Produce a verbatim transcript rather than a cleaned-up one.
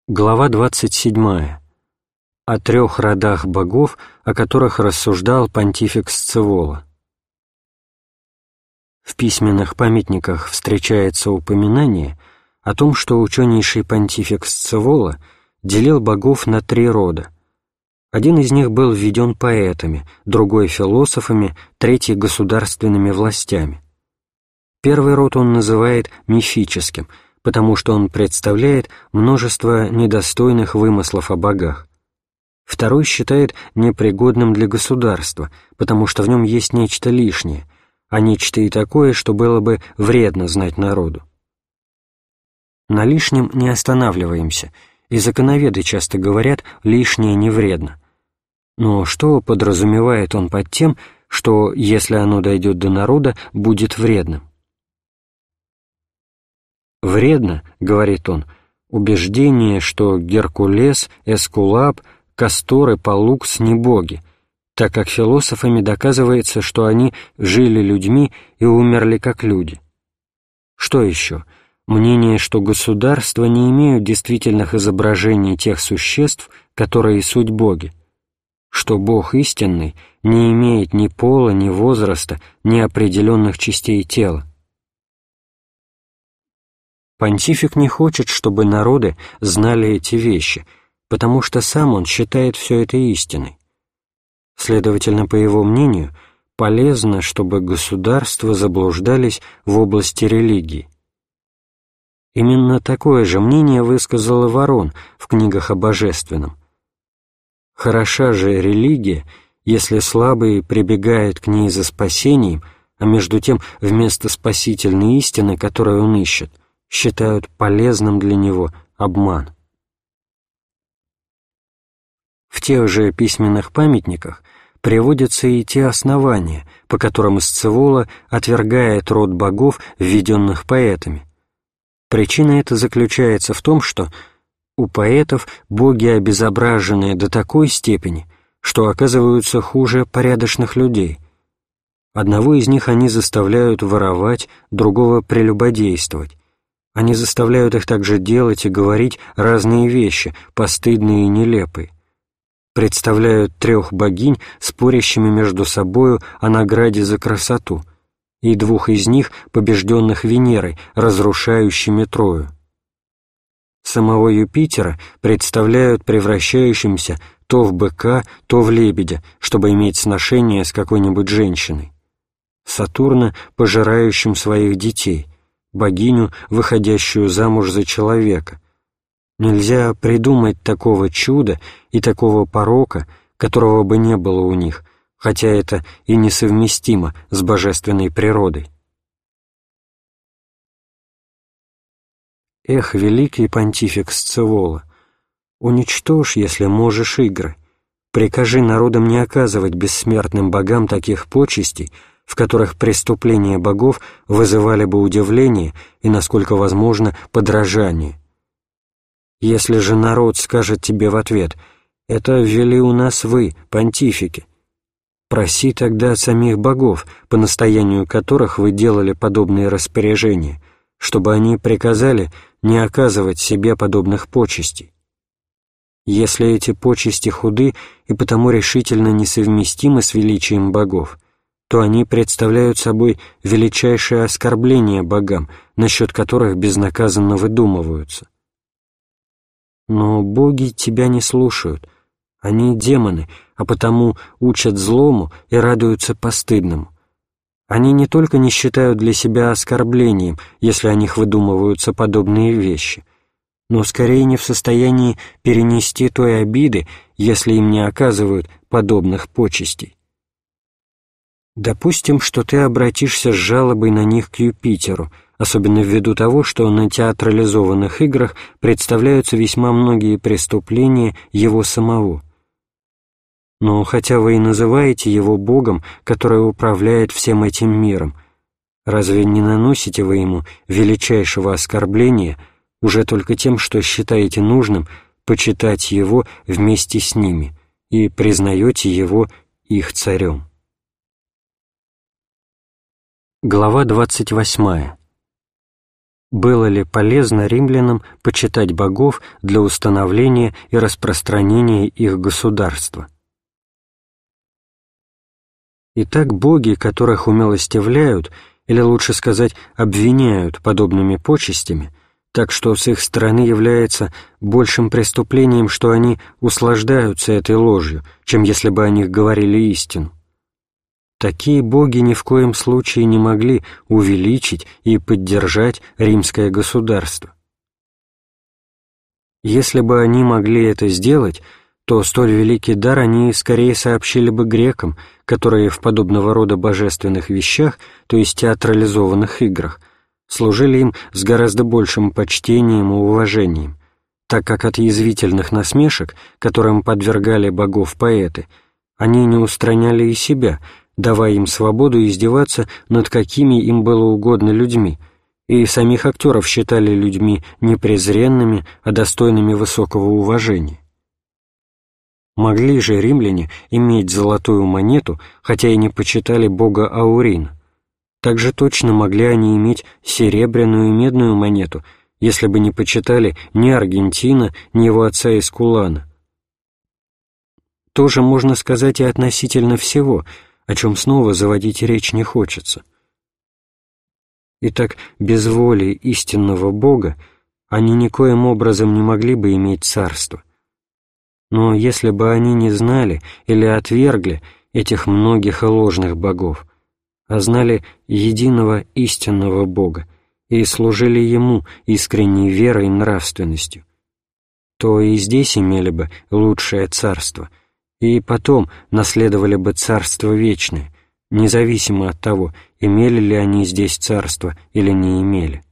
Глава двадцать седьмая. О трех родах богов, о которых рассуждал понтифик Сцевола. В письменных памятниках встречается упоминание о том, что ученейший понтифик Сцевола делил богов на три рода. Один из них был введен поэтами, другой — философами, третий — государственными властями. Первый род он называет мифическим, потому что он представляет множество недостойных вымыслов о богах. Второй считает непригодным для государства, потому что в нем есть нечто лишнее, а нечто и такое, что было бы вредно знать народу. На лишнем не останавливаемся, и законоведы часто говорят «лишнее не вредно». Но что подразумевает он под тем, что, если оно дойдет до народа, будет вредным? «Вредно, — говорит он, — убеждение, что Геркулес, Эскулап, Кастор и Паллукс не боги, так как философами доказывается, что они жили людьми и умерли как люди. Что еще? Мнение, что государства не имеют действительных изображений тех существ, которые суть боги, что Бог истинный не имеет ни пола, ни возраста, ни определенных частей тела. Понтифик не хочет, чтобы народы знали эти вещи, потому что сам он считает все это истиной. Следовательно, по его мнению, полезно, чтобы государства заблуждались в области религии. Именно такое же мнение высказал и Ворон в книгах о божественном. Хороша же религия, если слабый прибегает к ней за спасением, а между тем вместо спасительной истины, которую он ищет, считают полезным для него обман. В тех же письменных памятниках приводятся и те основания, по которым Сцевола отвергает род богов, введенных поэтами. Причина эта заключается в том, что у поэтов боги обезображены до такой степени, что оказываются хуже порядочных людей. Одного из них они заставляют воровать, другого — прелюбодействовать. Они заставляют их также делать и говорить разные вещи, постыдные и нелепые. Представляют трех богинь, спорящими между собою о награде за красоту, и двух из них, побежденных Венерой, разрушающими Трою. Самого Юпитера представляют превращающимся то в быка, то в лебедя, чтобы иметь сношение с какой-нибудь женщиной. Сатурна — пожирающим своих детей, богиню, выходящую замуж за человека. Нельзя придумать такого чуда и такого порока, которого бы не было у них, хотя это и несовместимо с божественной природой. Эх, великий понтифик Сцевола, уничтожь, если можешь, игры, прикажи народам не оказывать бессмертным богам таких почестей, в которых преступления богов вызывали бы удивление и, насколько возможно, подражание. Если же народ скажет тебе в ответ «это ввели у нас вы, понтифики», проси тогда от самих богов, по настоянию которых вы делали подобные распоряжения, чтобы они приказали не оказывать себе подобных почестей. Если эти почести худы и потому решительно несовместимы с величием богов, то они представляют собой величайшее оскорбление богам, насчет которых безнаказанно выдумываются. Но боги тебя не слушают, они демоны, а потому учат злому и радуются постыдному. Они не только не считают для себя оскорблением, если о них выдумываются подобные вещи, но скорее не в состоянии перенести той обиды, если им не оказывают подобных почестей. Допустим, что ты обратишься с жалобой на них к Юпитеру, особенно ввиду того, что на театрализованных играх представляются весьма многие преступления его самого. Но хотя вы и называете его Богом, который управляет всем этим миром, разве не наносите вы ему величайшего оскорбления уже только тем, что считаете нужным почитать его вместе с ними и признаете его их царем? Глава двадцать восьмая. было ли полезно римлянам почитать богов для установления и распространения их государства. Итак, боги, которых умилостивляют, или лучше сказать, обвиняют подобными почестями, так что с их стороны является большим преступлением, что они услаждаются этой ложью, чем если бы о них говорили истину. Такие боги ни в коем случае не могли увеличить и поддержать римское государство. Если бы они могли это сделать, то столь великий дар они скорее сообщили бы грекам, которые в подобного рода божественных вещах, то есть театрализованных играх, служили им с гораздо большим почтением и уважением, так как от язвительных насмешек, которым подвергали богов поэты, они не устраняли и себя, давая им свободу издеваться над какими им было угодно людьми, и самих актеров считали людьми не презренными, а достойными высокого уважения. Могли же римляне иметь золотую монету, хотя и не почитали бога Аурина. Также точно могли они иметь серебряную и медную монету, если бы не почитали ни Аргентина, ни его отца Эскулана. Тоже можно сказать и относительно всего, о чем снова заводить речь не хочется. Итак, без воли истинного Бога они никоим образом не могли бы иметь царство. Но если бы они не знали или отвергли этих многих и ложных богов, а знали единого истинного Бога и служили Ему искренней верой и нравственностью, то и здесь имели бы лучшее царство, и потом наследовали бы царство вечное, независимо от того, имели ли они здесь царство или не имели.